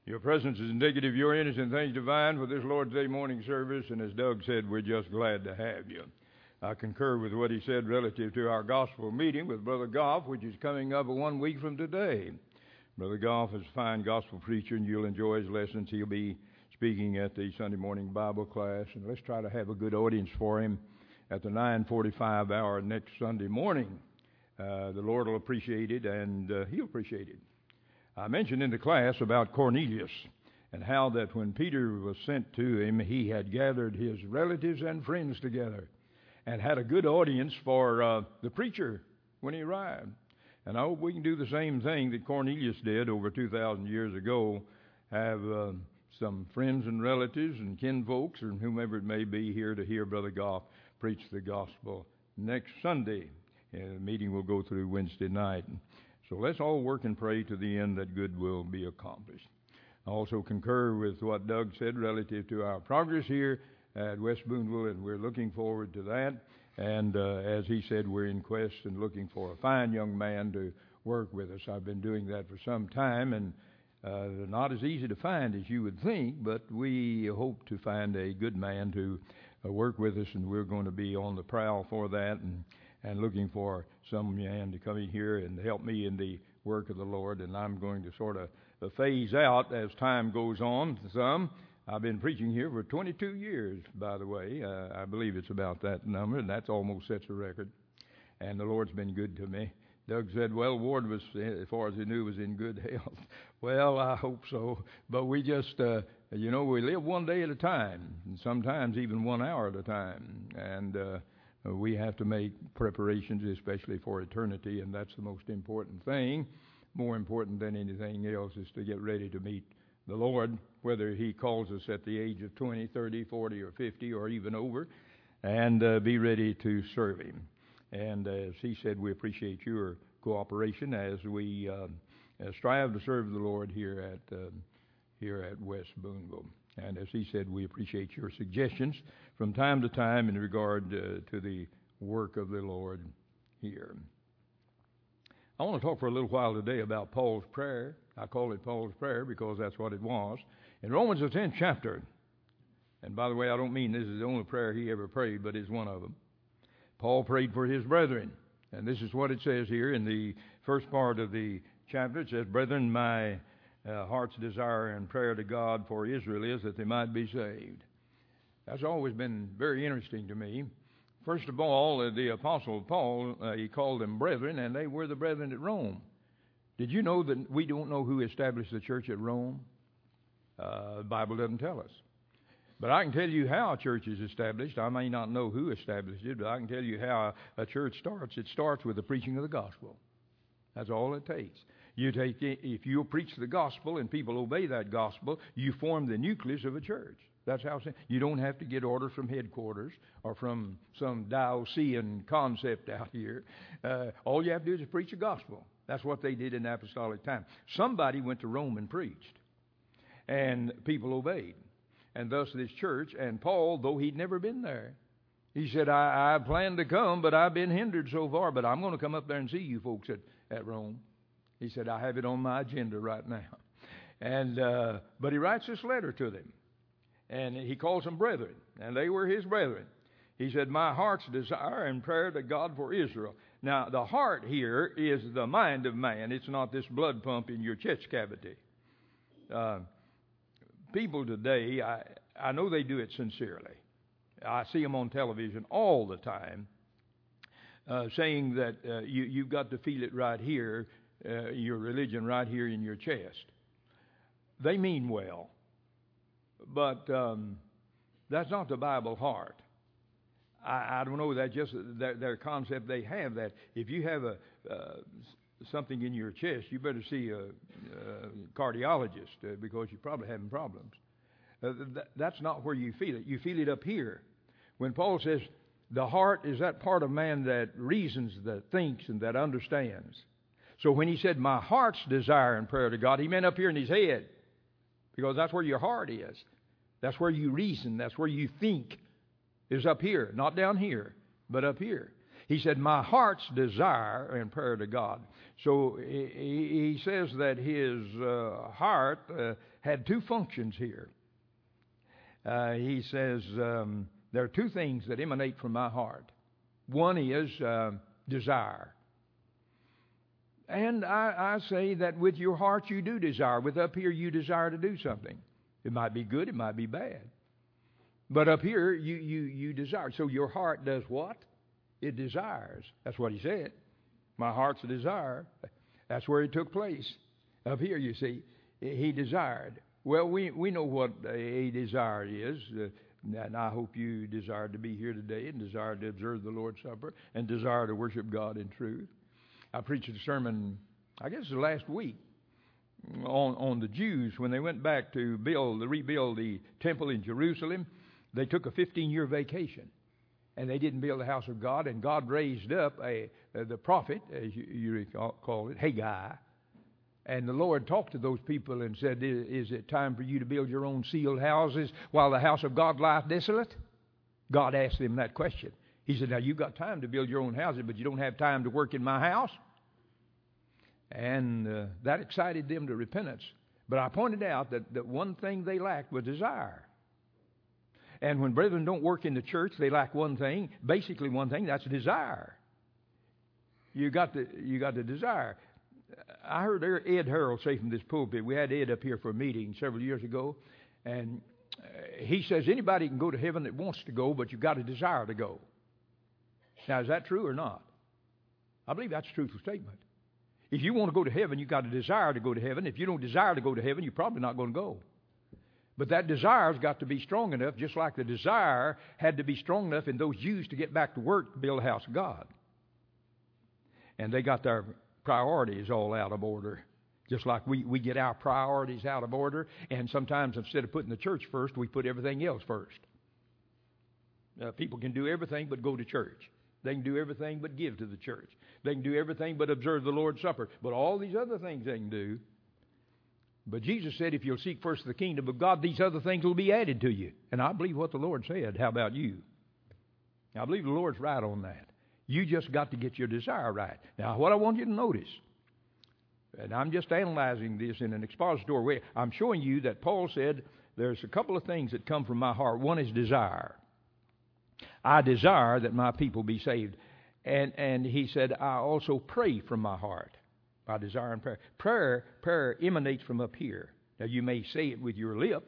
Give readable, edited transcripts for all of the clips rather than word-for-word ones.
Your presence is indicative of your innocent things divine for this Lord's Day morning service, and as Doug said, we're just glad to have you. I concur with what he said relative to our gospel meeting with Brother Goff, which is coming up 1 week from today. Brother Goff is a fine gospel preacher, and you'll enjoy his lessons. He'll be speaking at the Sunday morning Bible class, and let's try to have a good audience for him at the 9:45 hour next Sunday morning. The Lord will appreciate it, and He'll appreciate it. I mentioned in the class about Cornelius and how that when Peter was sent to him, he had gathered his relatives and friends together and had a good audience for the preacher when he arrived. And I hope we can do the same thing that Cornelius did over 2,000 years ago, have some friends and relatives and kinfolks and whomever it may be here to hear Brother Goff preach the gospel next Sunday. And the meeting will go through Wednesday night. So let's all work and pray to the end that good will be accomplished. I also concur with what Doug said relative to our progress here at West Boonville, and we're looking forward to that. And as he said, we're in quest and looking for a fine young man to work with us. I've been doing that for some time, and not as easy to find as you would think, but we hope to find a good man to work with us, and we're going to be on the prowl for that and looking for some man to come in here and help me in the work of the Lord. And I'm going to sort of phase out as time goes on some. I've been preaching here for 22 years, by the way. I believe it's about that number, and that's almost sets a record. And the Lord's been good to me. Doug said, well, Ward was, as far as he knew, was in good health. Well, I hope so. But we just, we live one day at a time, and sometimes even 1 hour at a time. And we have to make preparations, especially for eternity, and that's the most important thing. More important than anything else is to get ready to meet the Lord, whether He calls us at the age of 20, 30, 40, or 50, or even over, and be ready to serve Him. And as he said, we appreciate your cooperation as we strive to serve the Lord here at West Boonville. And as he said, we appreciate your suggestions from time to time in regard to the work of the Lord here. I want to talk for a little while today about Paul's prayer. I call it Paul's prayer because that's what it was. In Romans the 10th chapter, and by the way, I don't mean this is the only prayer he ever prayed, but it's one of them. Paul prayed for his brethren, and this is what it says here in the first part of the chapter. It says, brethren, my heart's desire and prayer to God for Israel is that they might be saved. That's always been very interesting to me. First of all, the Apostle Paul, he called them brethren, and they were the brethren at Rome. Did you know that we don't know who established the church at Rome? The Bible doesn't tell us. But I can tell you how a church is established. I may not know who established it, but I can tell you how a church starts. It starts with the preaching of the gospel. That's all it takes. If you preach the gospel and people obey that gospel, you form the nucleus of a church. That's how you don't have to get orders from headquarters or from some Diocesan concept out here. All you have to do is preach the gospel. That's what they did in the apostolic time. Somebody went to Rome and preached, and people obeyed. And thus this church, and Paul, though he'd never been there, he said, I planned to come, but I've been hindered so far, but I'm going to come up there and see you folks at Rome. He said, I have it on my agenda right now. And but he writes this letter to them, and he calls them brethren, and they were his brethren. He said, my heart's desire and prayer to God for Israel. Now, the heart here is the mind of man. It's not this blood pump in your chest cavity. People today, I know they do it sincerely. I see them on television all the time saying that you've got to feel it right here, your religion right here in your chest. They mean well, but that's not the Bible heart. I don't know, that's just their concept. They have that. If you have something in your chest, you better see a cardiologist because you're probably having problems. That's not where you feel it. You feel it up here. When Paul says the heart is that part of man that reasons, that thinks, and that understands. So when he said my heart's desire and prayer to God, he meant up here in his head, because that's where your heart is. That's where you reason. That's where you think, is up here. Not down here, but up here. He said, my heart's desire and prayer to God. So he says that his heart had two functions here. He says, there are two things that emanate from my heart. One is desire. And I say that with your heart you do desire. With up here you desire to do something. It might be good, it might be bad. But up here you desire. So your heart does what? It desires. That's what he said. My heart's a desire. That's where it took place. Up here, you see, he desired. Well, we know what a desire is. And I hope you desire to be here today and desire to observe the Lord's Supper and desire to worship God in truth. I preached a sermon, I guess it was last week, on the Jews when they went back to rebuild the temple in Jerusalem. They took a 15-year vacation, and they didn't build the house of God. And God raised up the prophet, as you call it, Haggai. And the Lord talked to those people and said, is it time for you to build your own sealed houses while the house of God lieth desolate? God asked them that question. He said, now you've got time to build your own houses, but you don't have time to work in my house. And that excited them to repentance. But I pointed out that one thing they lacked was desire. And when brethren don't work in the church, they lack one thing, basically one thing, that's desire. You got the desire. I heard Ed Harold say from this pulpit, we had Ed up here for a meeting several years ago, and he says anybody can go to heaven that wants to go, but you've got a desire to go. Now, is that true or not? I believe that's a truthful statement. If you want to go to heaven, you've got a desire to go to heaven. If you don't desire to go to heaven, you're probably not going to go. But that desire's got to be strong enough, just like the desire had to be strong enough in those Jews to get back to work to build the house of God. And they got their priorities all out of order, just like we get our priorities out of order, and sometimes instead of putting the church first, we put everything else first. People can do everything but go to church. They can do everything but give to the church. They can do everything but observe the Lord's Supper. But all these other things they can do. But Jesus said, if you'll seek first the kingdom of God, these other things will be added to you. And I believe what the Lord said. How about you? I believe the Lord's right on that. You just got to get your desire right. Now, what I want you to notice, and I'm just analyzing this in an expository way, I'm showing you that Paul said there's a couple of things that come from my heart. One is desire. I desire that my people be saved. And he said, I also pray from my heart. By desire and prayer. Prayer emanates from up here. Now, you may say it with your lips,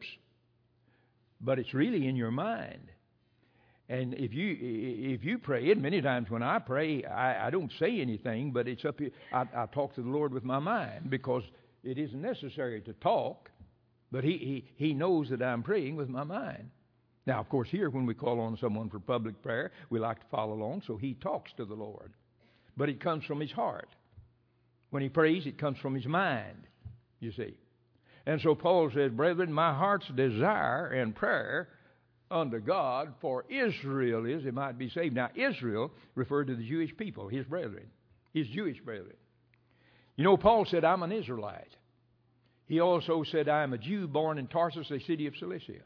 but it's really in your mind. And if you pray, and many times when I pray, I don't say anything, but it's up here. I talk to the Lord with my mind because it isn't necessary to talk, but He knows that I'm praying with my mind. Now, of course, here when we call on someone for public prayer, we like to follow along, so he talks to the Lord. But it comes from his heart. When he prays, it comes from his mind, you see. And so Paul says, brethren, my heart's desire and prayer unto God for Israel is it might be saved. Now, Israel referred to the Jewish people, his brethren, his Jewish brethren. You know, Paul said, I'm an Israelite. He also said, I am a Jew born in Tarsus, a city of Cilicia.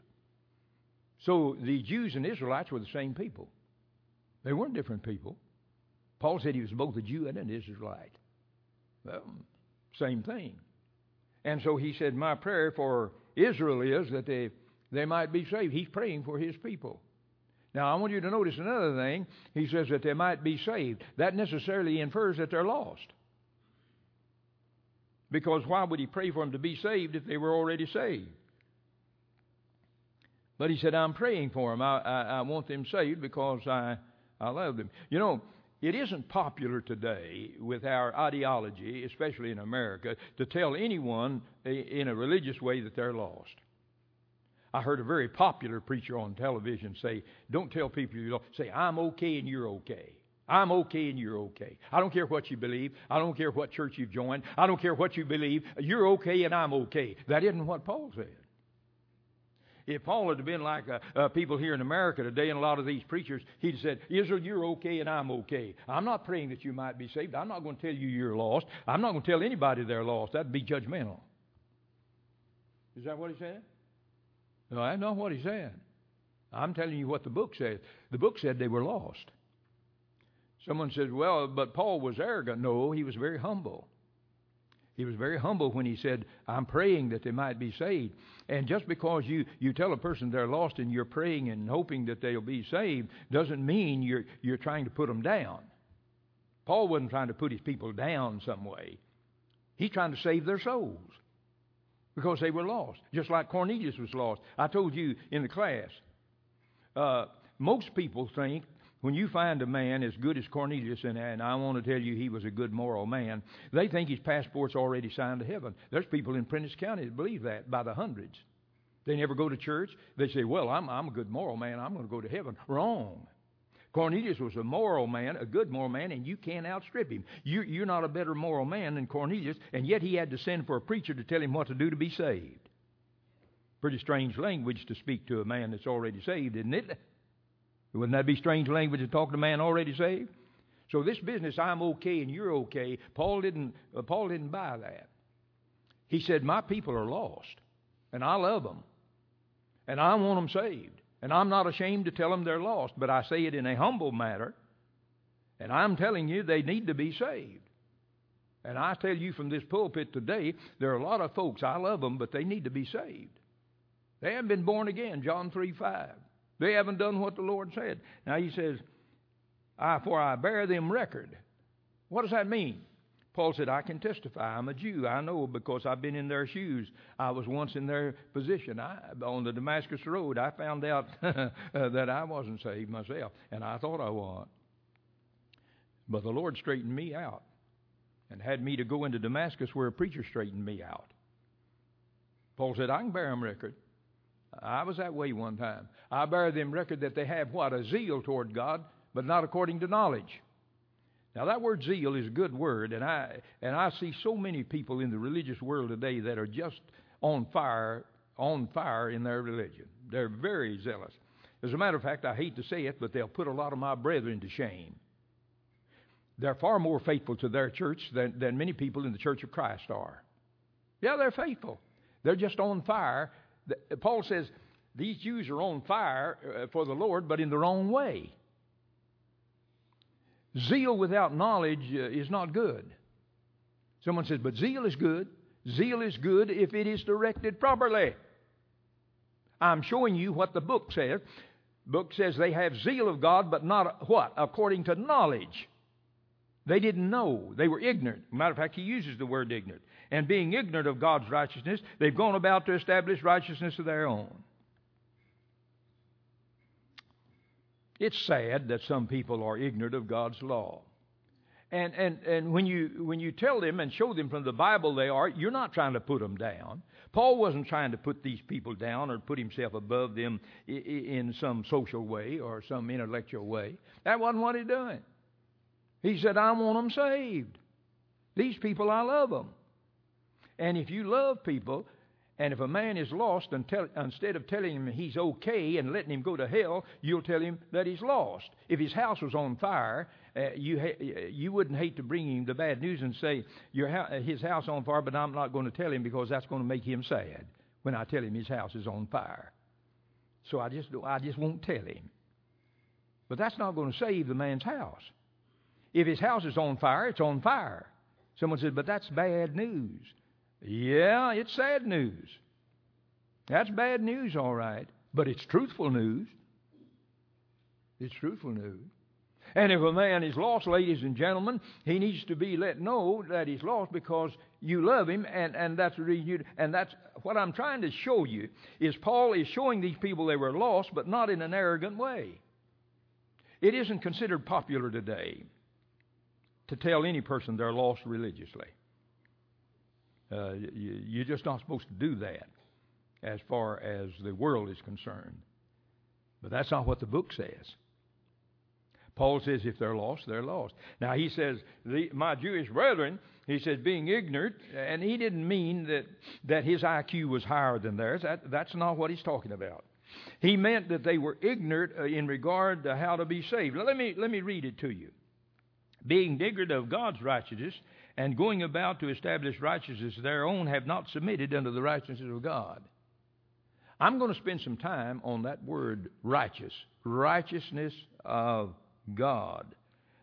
So the Jews and Israelites were the same people. They weren't different people. Paul said he was both a Jew and an Israelite. Well, same thing. And so he said, my prayer for Israel is that they might be saved. He's praying for his people. Now, I want you to notice another thing. He says that they might be saved. That necessarily infers that they're lost. Because why would he pray for them to be saved if they were already saved? But he said, I'm praying for them. I want them saved because I love them. You know, it isn't popular today with our ideology, especially in America, to tell anyone in a religious way that they're lost. I heard a very popular preacher on television say, don't tell people you're lost. Say, I'm okay and you're okay. I'm okay and you're okay. I don't care what you believe. I don't care what church you've joined. I don't care what you believe. You're okay and I'm okay. That isn't what Paul said. If Paul had been like people here in America today and a lot of these preachers, he'd said, Israel, you're okay and I'm okay. I'm not praying that you might be saved. I'm not going to tell you you're lost. I'm not going to tell anybody they're lost. That'd be judgmental. Is that what he said? No, that's not what he said. I'm telling you what the book says. The book said they were lost. Someone says, well, but Paul was arrogant. No, he was very humble. He was very humble when he said, I'm praying that they might be saved. And just because you tell a person they're lost and you're praying and hoping that they'll be saved doesn't mean you're trying to put them down. Paul wasn't trying to put his people down some way. He's trying to save their souls because they were lost, just like Cornelius was lost. I told you in the class, most people think when you find a man as good as Cornelius, and I want to tell you he was a good moral man, they think his passport's already signed to heaven. There's people in Prentiss County that believe that by the hundreds. They never go to church. They say, well, I'm a good moral man. I'm going to go to heaven. Wrong. Cornelius was a moral man, a good moral man, and you can't outstrip him. You're not a better moral man than Cornelius, and yet he had to send for a preacher to tell him what to do to be saved. Pretty strange language to speak to a man that's already saved, isn't it? Wouldn't that be strange language to talk to a man already saved? So this business, I'm okay and you're okay, Paul didn't buy that. He said, my people are lost, and I love them, and I want them saved. And I'm not ashamed to tell them they're lost, but I say it in a humble manner, and I'm telling you they need to be saved. And I tell you from this pulpit today, there are a lot of folks, I love them, but they need to be saved. They haven't been born again, John 3:5. They haven't done what the Lord said. Now he says, for I bear them record. What does that mean? Paul said, I can testify. I'm a Jew. I know because I've been in their shoes. I was once in their position. On the Damascus Road, I found out that I wasn't saved myself, and I thought I was. But the Lord straightened me out and had me to go into Damascus where a preacher straightened me out. Paul said, I can bear them record. I was that way one time. I bear them record that they have what? A zeal toward God, but not according to knowledge. Now that word zeal is a good word, and I see so many people in the religious world today that are just on fire in their religion. They're very zealous. As a matter of fact, I hate to say it, but they'll put a lot of my brethren to shame. They're far more faithful to their church than many people in the Church of Christ are. Yeah, they're faithful. They're just on fire. Paul says these Jews are on fire for the Lord, but in the wrong way. Zeal without knowledge is not good. Someone says, but zeal is good. Zeal is good if it is directed properly. I'm showing you what the book says. The book says they have zeal of God, but not what? According to knowledge. They didn't know. They were ignorant. Matter of fact, he uses the word ignorant. And being ignorant of God's righteousness, they've gone about to establish righteousness of their own. It's sad that some people are ignorant of God's law. And when you tell them and show them from the Bible they are, you're not trying to put them down. Paul wasn't trying to put these people down or put himself above them in some social way or some intellectual way. That wasn't what he's doing. He said, I want them saved. These people, I love them. And if you love people, and if a man is lost, instead of telling him he's okay and letting him go to hell, you'll tell him that he's lost. If his house was on fire, you wouldn't hate to bring him the bad news and say, his house on fire, but I'm not going to tell him because that's going to make him sad when I tell him his house is on fire. So I just won't tell him. But that's not going to save the man's house. If his house is on fire, it's on fire. Someone said, but that's bad news. Yeah, it's sad news. That's bad news, all right. But it's truthful news. It's truthful news. And if a man is lost, ladies and gentlemen, he needs to be let know that he's lost because you love him, and that's the reason you... And that's what I'm trying to show you, is Paul is showing these people they were lost, but not in an arrogant way. It isn't considered popular today to tell any person they're lost religiously. You're just not supposed to do that as far as the world is concerned. But that's not what the book says. Paul says if they're lost, they're lost. Now he says, my Jewish brethren, he says being ignorant, and he didn't mean that his IQ was higher than theirs. That's not what he's talking about. He meant that they were ignorant in regard to how to be saved. Now, let me read it to you. Being ignorant of God's righteousness and going about to establish righteousness of their own, have not submitted unto the righteousness of God. I'm going to spend some time on that word righteous. Righteousness of God.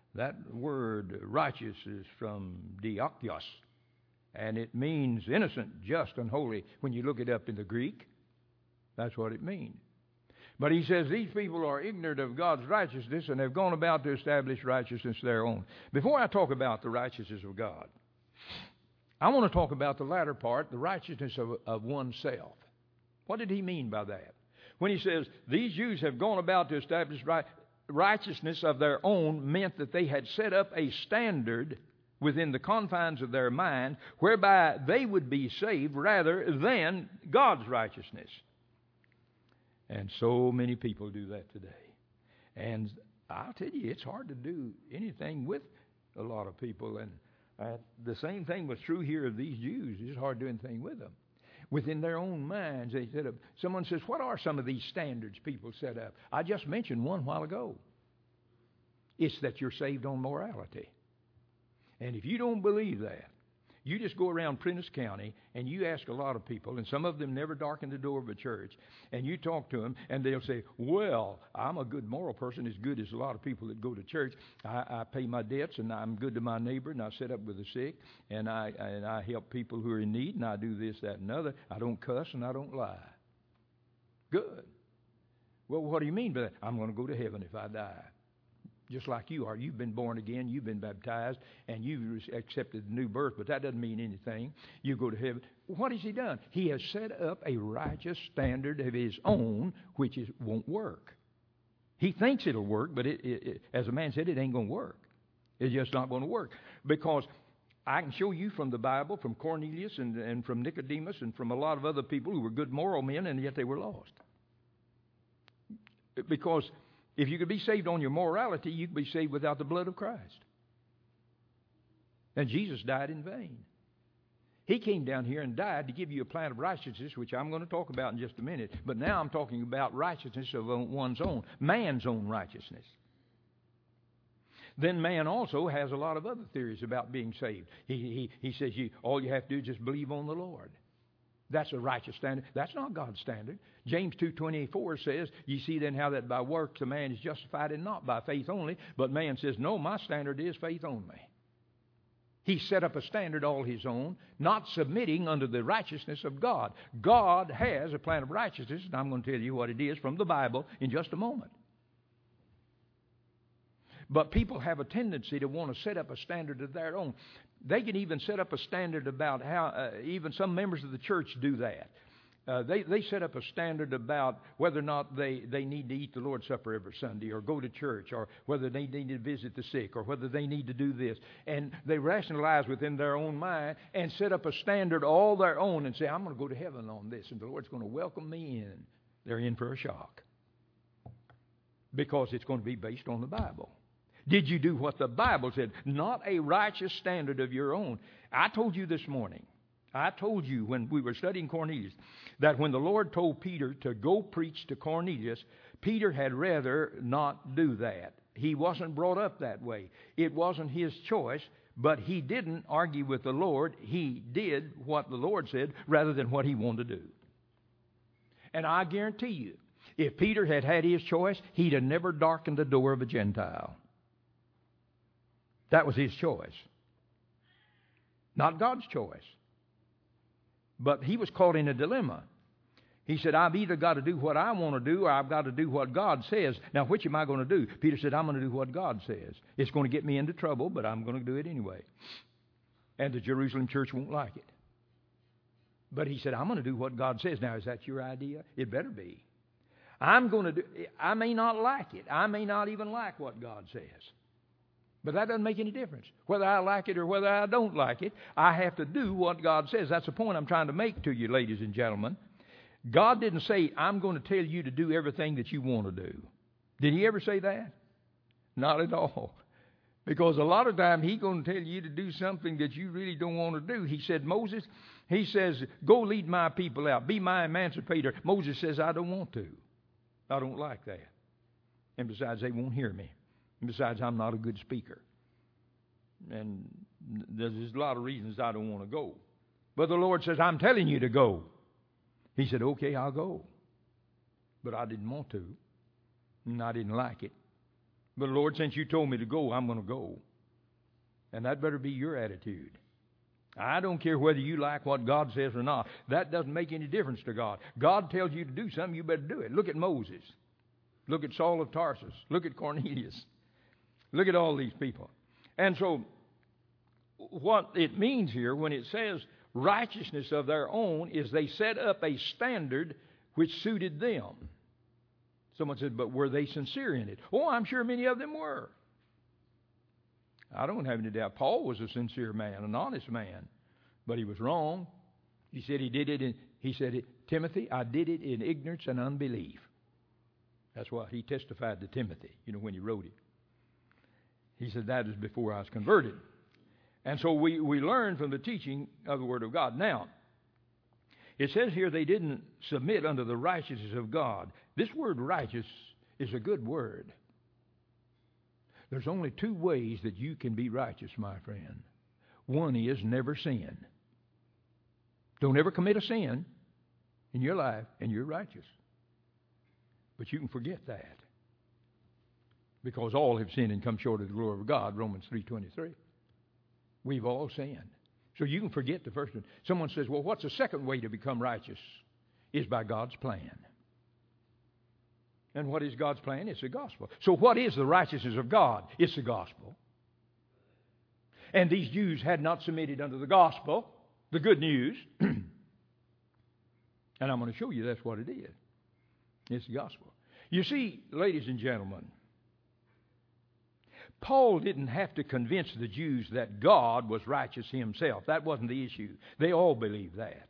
That word righteous is from diokios, and it means innocent, just, and holy. When you look it up in the Greek, that's what it means. But he says these people are ignorant of God's righteousness and have gone about to establish righteousness their own. Before I talk about the righteousness of God, I want to talk about the latter part, the righteousness of oneself. What did he mean by that? When he says these Jews have gone about to establish righteousness of their own, meant that they had set up a standard within the confines of their mind whereby they would be saved rather than God's righteousness. And so many people do that today. And I'll tell you, it's hard to do anything with a lot of people. And the same thing was true here of these Jews. It's hard to do anything with them. Within their own minds, they set up. Someone says, what are some of these standards people set up? I just mentioned one while ago. It's that you're saved on morality. And if you don't believe that, you just go around Prentiss County and you ask a lot of people, and some of them never darken the door of a church, and you talk to them, and they'll say, well, I'm a good moral person, as good as a lot of people that go to church. I pay my debts, and I'm good to my neighbor, and I sit up with the sick, and I help people who are in need, and I do this, that, and other. I don't cuss, and I don't lie. Good. Well, what do you mean by that? I'm going to go to heaven if I die. Just like you are. You've been born again, you've been baptized, and you've accepted the new birth, but that doesn't mean anything. You go to heaven. What has he done? He has set up a righteous standard of his own, which won't work. He thinks it'll work, but as a man said, it ain't going to work. It's just not going to work. Because I can show you from the Bible, from Cornelius and from Nicodemus and from a lot of other people who were good moral men, and yet they were lost. Because if you could be saved on your morality, you could be saved without the blood of Christ. And Jesus died in vain. He came down here and died to give you a plan of righteousness, which I'm going to talk about in just a minute. But now I'm talking about righteousness of one's own, man's own righteousness. Then man also has a lot of other theories about being saved. He says all you have to do is just believe on the Lord. That's a righteous standard. That's not God's standard. James 2:24 says, "You see then how that by works a man is justified and not by faith only." But man says, no, my standard is faith only. He set up a standard all his own, not submitting under the righteousness of God. God has a plan of righteousness, and I'm going to tell you what it is from the Bible in just a moment. But people have a tendency to want to set up a standard of their own. They can even set up a standard about how, even some members of the church do that. They set up a standard about whether or not they need to eat the Lord's Supper every Sunday or go to church, or whether they need to visit the sick, or whether they need to do this. And they rationalize within their own mind and set up a standard all their own and say, I'm going to go to heaven on this, and the Lord's going to welcome me in. They're in for a shock. Because it's going to be based on the Bible. Did you do what the Bible said? Not a righteous standard of your own. I told you this morning, I told you when we were studying Cornelius, that when the Lord told Peter to go preach to Cornelius, Peter had rather not do that. He wasn't brought up that way. It wasn't his choice, but he didn't argue with the Lord. He did what the Lord said rather than what he wanted to do. And I guarantee you, if Peter had had his choice, he'd have never darkened the door of a Gentile. That was his choice. Not God's choice. But he was caught in a dilemma. He said, I've either got to do what I want to do or I've got to do what God says. Now, which am I going to do? Peter said, I'm going to do what God says. It's going to get me into trouble, but I'm going to do it anyway. And the Jerusalem church won't like it. But he said, I'm going to do what God says. Now, is that your idea? It better be. I may not like it. I may not even like what God says. But that doesn't make any difference. Whether I like it or whether I don't like it, I have to do what God says. That's the point I'm trying to make to you, ladies and gentlemen. God didn't say, I'm going to tell you to do everything that you want to do. Did he ever say that? Not at all. Because a lot of times he's going to tell you to do something that you really don't want to do. He said, Moses, he says, go lead my people out. Be my emancipator. Moses says, I don't want to. I don't like that. And besides, they won't hear me. And besides, I'm not a good speaker. And there's a lot of reasons I don't want to go. But the Lord says, I'm telling you to go. He said, okay, I'll go. But I didn't want to. And I didn't like it. But Lord, since you told me to go, I'm going to go. And that better be your attitude. I don't care whether you like what God says or not. That doesn't make any difference to God. God tells you to do something, you better do it. Look at Moses. Look at Saul of Tarsus. Look at Cornelius. Look at all these people. And so what it means here when it says righteousness of their own is they set up a standard which suited them. Someone said, but were they sincere in it? Oh, I'm sure many of them were. I don't have any doubt. Paul was a sincere man, an honest man, but he was wrong. He said Timothy, I did it in ignorance and unbelief. That's what he testified to Timothy, when he wrote it. He said, that is before I was converted. And so we learn from the teaching of the Word of God. Now, it says here they didn't submit unto the righteousness of God. This word righteous is a good word. There's only two ways that you can be righteous, my friend. One is never sin. Don't ever commit a sin in your life, and you're righteous. But you can forget that. Because all have sinned and come short of the glory of God, Romans 3:23. We've all sinned. So you can forget the first one. Someone says, well, what's the second way to become righteous? Is by God's plan. And what is God's plan? It's the gospel. So what is the righteousness of God? It's the gospel. And these Jews had not submitted unto the gospel, the good news. And I'm going to show you that's what it is. It's the gospel. You see, ladies and gentlemen, Paul didn't have to convince the Jews that God was righteous himself. That wasn't the issue. They all believed that.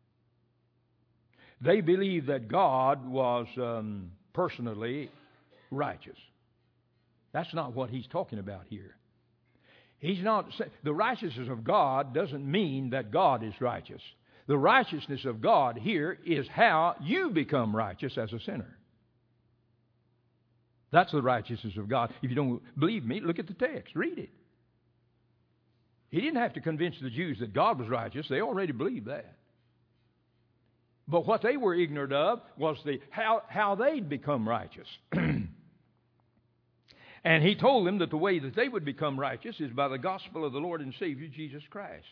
They believed that God was personally righteous. That's not what he's talking about here. The righteousness of God doesn't mean that God is righteous. The righteousness of God here is how you become righteous as a sinner. That's the righteousness of God. If you don't believe me, look at the text. Read it. He didn't have to convince the Jews that God was righteous. They already believed that. But what they were ignorant of was how they'd become righteous. And he told them that the way that they would become righteous is by the gospel of the Lord and Savior, Jesus Christ.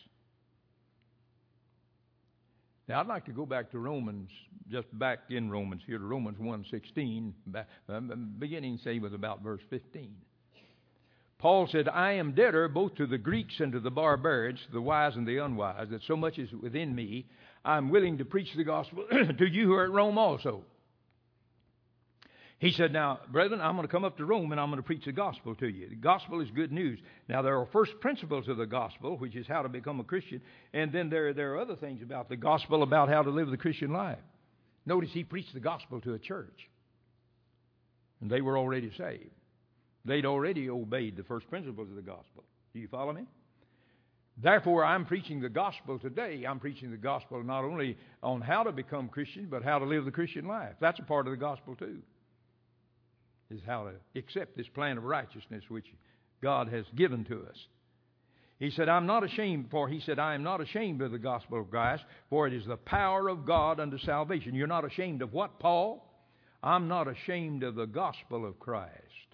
Now, I'd like to go back to Romans, just back in Romans here, to Romans 1:16, beginning, say, with about verse 15. Paul said, I am debtor both to the Greeks and to the barbarians, the wise and the unwise, that so much is within me, I'm willing to preach the gospel to you who are at Rome also. He said, now, brethren, I'm going to come up to Rome and I'm going to preach the gospel to you. The gospel is good news. Now, there are first principles of the gospel, which is how to become a Christian. And then there are other things about the gospel, about how to live the Christian life. Notice he preached the gospel to a church. And they were already saved. They'd already obeyed the first principles of the gospel. Do you follow me? Therefore, I'm preaching the gospel today. I'm preaching the gospel not only on how to become Christian, but how to live the Christian life. That's a part of the gospel too. Is how to accept this plan of righteousness which God has given to us. He said, I am not ashamed of the gospel of Christ, for it is the power of God unto salvation. You're not ashamed of what, Paul? I'm not ashamed of the gospel of Christ.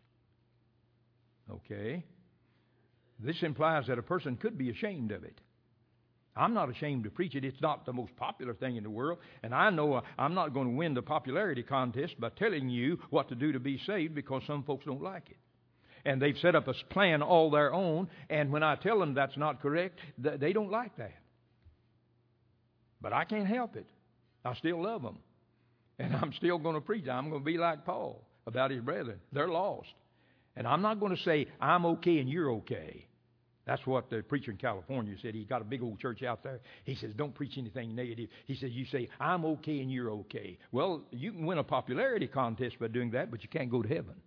Okay? This implies that a person could be ashamed of it. I'm not ashamed to preach it. It's not the most popular thing in the world. And I know I'm not going to win the popularity contest by telling you what to do to be saved, because some folks don't like it. And they've set up a plan all their own. And when I tell them that's not correct, they don't like that. But I can't help it. I still love them. And I'm still going to preach. I'm going to be like Paul about his brethren. They're lost. And I'm not going to say, I'm okay and you're okay. That's what the preacher in California said. He got a big old church out there. He says, don't preach anything negative. He says, you say, I'm okay and you're okay. Well, you can win a popularity contest by doing that, but you can't go to heaven.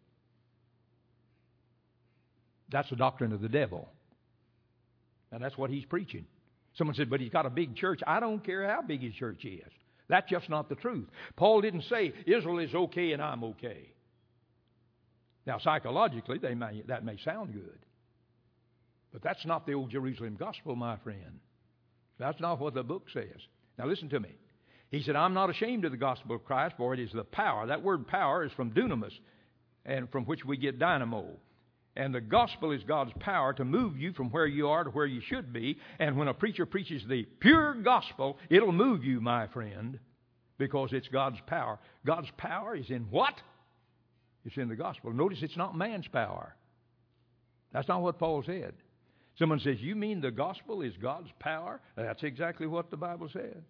That's the doctrine of the devil. And that's what he's preaching. Someone said, but he's got a big church. I don't care how big his church is. That's just not the truth. Paul didn't say, Israel is okay and I'm okay. Now, psychologically, that may sound good. But that's not the old Jerusalem gospel, my friend. That's not what the book says. Now, listen to me. He said, I'm not ashamed of the gospel of Christ, for it is the power. That word power is from dunamis, and from which we get dynamo. And the gospel is God's power to move you from where you are to where you should be. And when a preacher preaches the pure gospel, it'll move you, my friend, because it's God's power. God's power is in what? It's in the gospel. Notice it's not man's power. That's not what Paul said. Someone says, you mean the gospel is God's power? That's exactly what the Bible said.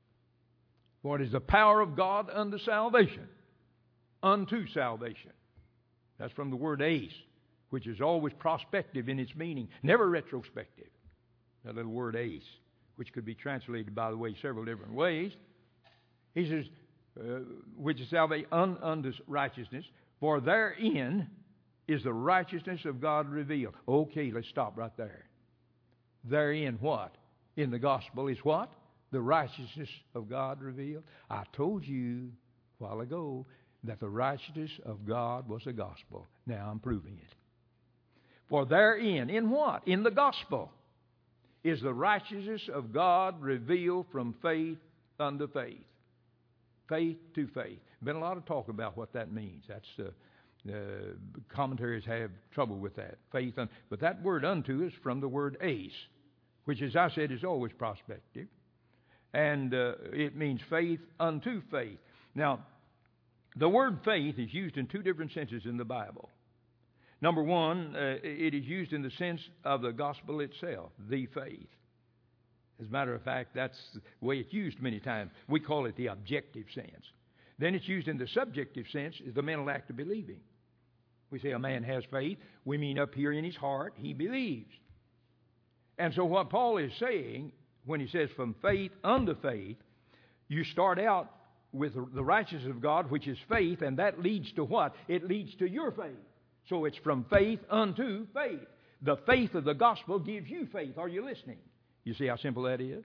For it is the power of God unto salvation. Unto salvation. That's from the word eis, which is always prospective in its meaning, never retrospective. That little word eis, which could be translated, by the way, several different ways. He says, which is salvation unto righteousness, for therein is the righteousness of God revealed. Okay, let's stop right there. Therein what? In the gospel is what? The righteousness of God revealed. I told you a while ago that the righteousness of God was the gospel. Now I'm proving it. For therein, in what? In the gospel, is the righteousness of God revealed from faith unto faith. Faith to faith. Been a lot of talk about what that means. That's commentaries have trouble with that. Faith, but that word unto is from the word eis, which, as I said, is always prospective. And it means faith unto faith. Now, the word faith is used in two different senses in the Bible. Number one, it is used in the sense of the gospel itself, the faith. As a matter of fact, that's the way it's used many times. We call it the objective sense. Then it's used in the subjective sense, is the mental act of believing. We say a man has faith. We mean up here in his heart, he believes. And so what Paul is saying, when he says from faith unto faith, you start out with the righteousness of God, which is faith, and that leads to what? It leads to your faith. So it's from faith unto faith. The faith of the gospel gives you faith. Are you listening? You see how simple that is?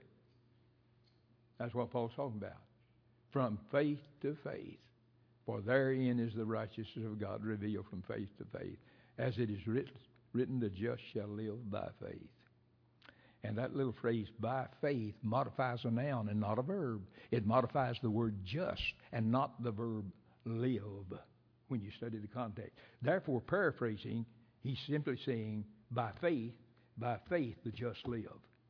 That's what Paul's talking about. From faith to faith. For therein is the righteousness of God revealed from faith to faith. As it is written, the just shall live by faith. And that little phrase, by faith, modifies a noun and not a verb. It modifies the word just and not the verb live when you study the context. Therefore, paraphrasing, he's simply saying, by faith, the just live.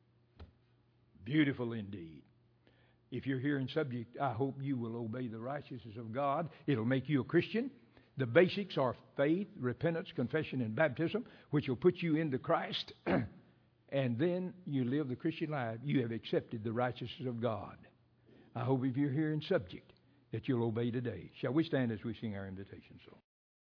Beautiful indeed. If you're here in subject, I hope you will obey the righteousness of God. It'll make you a Christian. The basics are faith, repentance, confession, and baptism, which will put you into Christ. And then you live the Christian life. You have accepted the righteousness of God. I hope if you're here in subject that you'll obey today. Shall we stand as we sing our invitation song?